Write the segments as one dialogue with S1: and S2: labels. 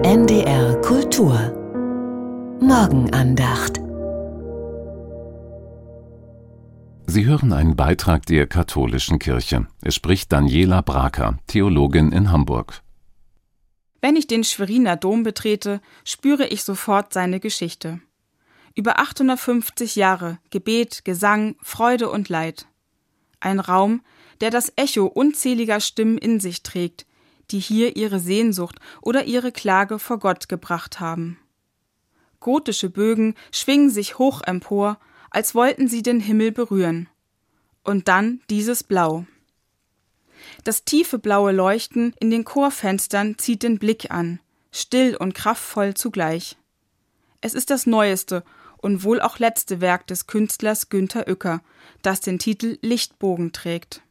S1: NDR Kultur Morgenandacht.
S2: Sie hören einen Beitrag der Katholischen Kirche. Es spricht Daniela Braker, Theologin in Hamburg.
S3: Wenn ich den Schweriner Dom betrete, spüre ich sofort seine Geschichte. Über 850 Jahre Gebet, Gesang, Freude und Leid. Ein Raum, der das Echo unzähliger Stimmen in sich trägt, die hier ihre Sehnsucht oder ihre Klage vor Gott gebracht haben. Gotische Bögen schwingen sich hoch empor, als wollten sie den Himmel berühren. Und dann dieses Blau. Das tiefe blaue Leuchten in den Chorfenstern zieht den Blick an, still und kraftvoll zugleich. Es ist das neueste und wohl auch letzte Werk des Künstlers Günter Uecker, das den Titel Lichtbogen trägt.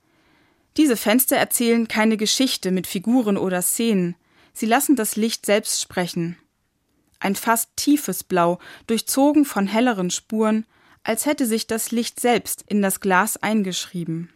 S3: Diese Fenster erzählen keine Geschichte mit Figuren oder Szenen, sie lassen das Licht selbst sprechen. Ein fast tiefes Blau, durchzogen von helleren Spuren, als hätte sich das Licht selbst in das Glas eingeschrieben.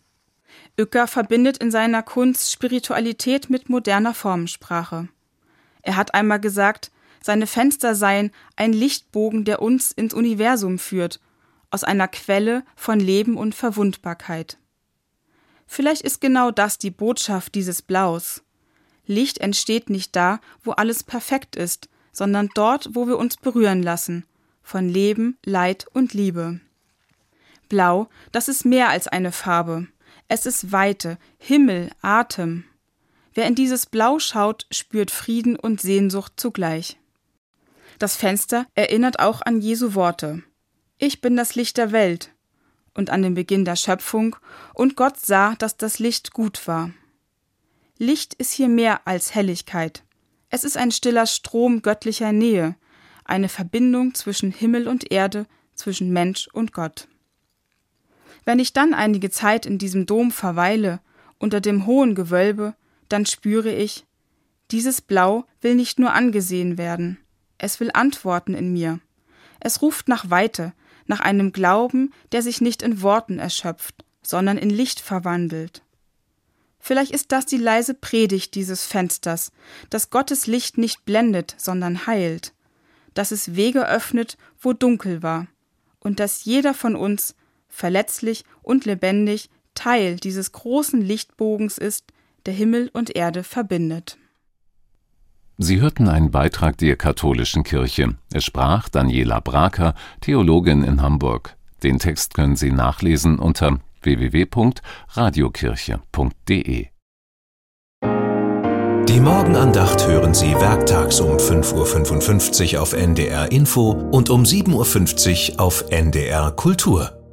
S3: Uecker verbindet in seiner Kunst Spiritualität mit moderner Formensprache. Er hat einmal gesagt, seine Fenster seien ein Lichtbogen, der uns ins Universum führt, aus einer Quelle von Leben und Verwundbarkeit. Vielleicht ist genau das die Botschaft dieses Blaus. Licht entsteht nicht da, wo alles perfekt ist, sondern dort, wo wir uns berühren lassen, von Leben, Leid und Liebe. Blau, das ist mehr als eine Farbe. Es ist Weite, Himmel, Atem. Wer in dieses Blau schaut, spürt Frieden und Sehnsucht zugleich. Das Fenster erinnert auch an Jesu Worte. Ich bin das Licht der Welt. Und an den Beginn der Schöpfung, und Gott sah, dass das Licht gut war. Licht ist hier mehr als Helligkeit. Es ist ein stiller Strom göttlicher Nähe, eine Verbindung zwischen Himmel und Erde, zwischen Mensch und Gott. Wenn ich dann einige Zeit in diesem Dom verweile, unter dem hohen Gewölbe, dann spüre ich, dieses Blau will nicht nur angesehen werden, es will antworten in mir. Es ruft nach Weite, nach einem Glauben, der sich nicht in Worten erschöpft, sondern in Licht verwandelt. Vielleicht ist das die leise Predigt dieses Fensters, dass Gottes Licht nicht blendet, sondern heilt, dass es Wege öffnet, wo dunkel war, und dass jeder von uns, verletzlich und lebendig, Teil dieses großen Lichtbogens ist, der Himmel und Erde verbindet.
S2: Sie hörten einen Beitrag der Katholischen Kirche. Es sprach Daniela Braker, Theologin in Hamburg. Den Text können Sie nachlesen unter www.radiokirche.de.
S4: Die Morgenandacht hören Sie werktags um 5:55 Uhr auf NDR Info und um 7:50 Uhr auf NDR Kultur.